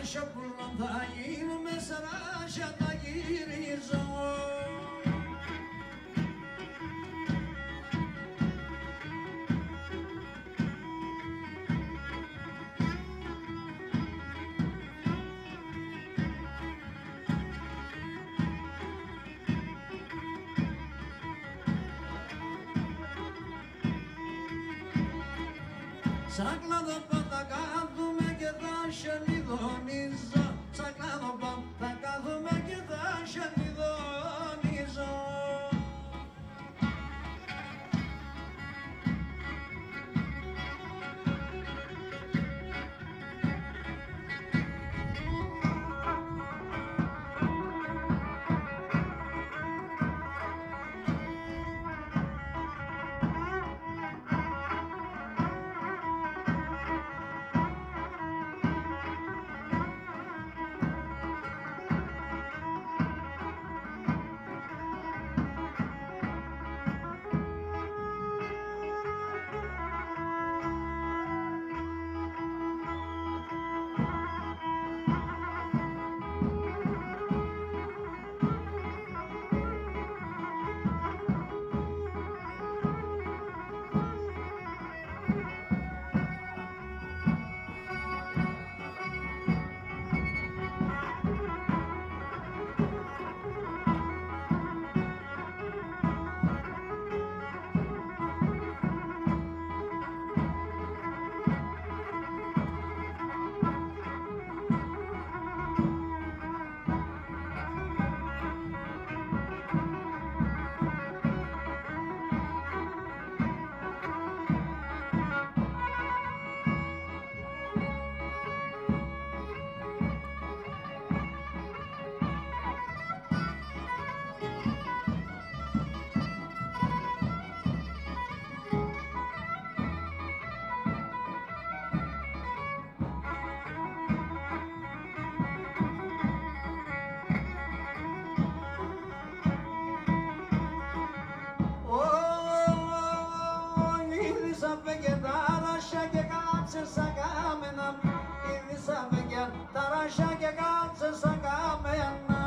σοπουλό θα γίνουμε σαράσια θα γυρίζω. Σαν κλάδο θα κάθουμε και θα σελιδονίζω. Σαν κλάδο θα κάθουμε και θα σελιδονίζω. Ταράσια και κάτσε σαν κάμενα.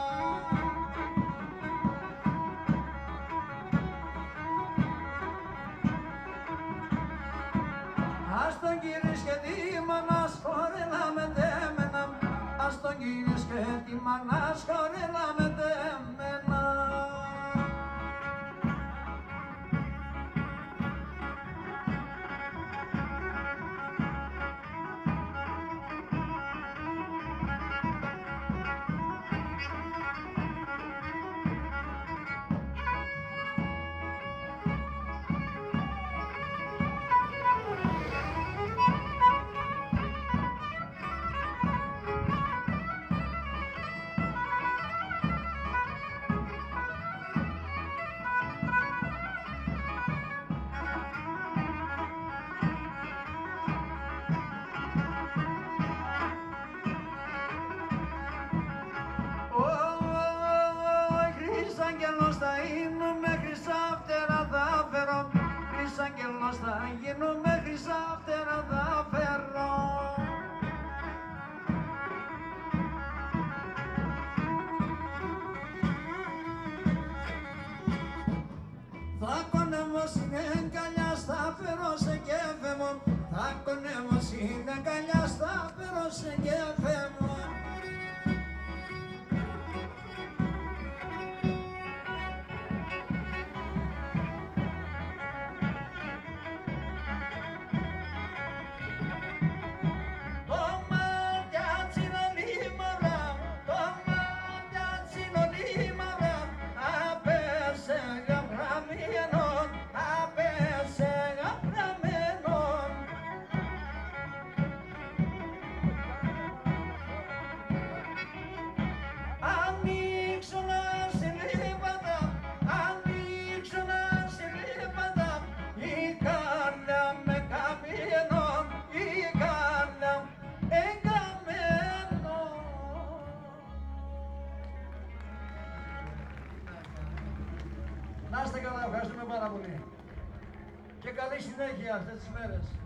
Ας τον κύρις και τη μανάς χορέλα με τέμενα. Ας τον κύρις και τη μανάς χορέλα με τέμενα. Άγγελος θα γίνουμε, χρυσά φτερά θα φέρω. Θα κονεύω στην αγκαλιά, στα φέρω σε κέφε μου. Θα κονεύω στην αγκαλιά, στα φέρω σε κέφε μου. Να είστε καλά, ευχαριστούμε πάρα πολύ. Και καλή συνέχεια αυτές τις μέρες.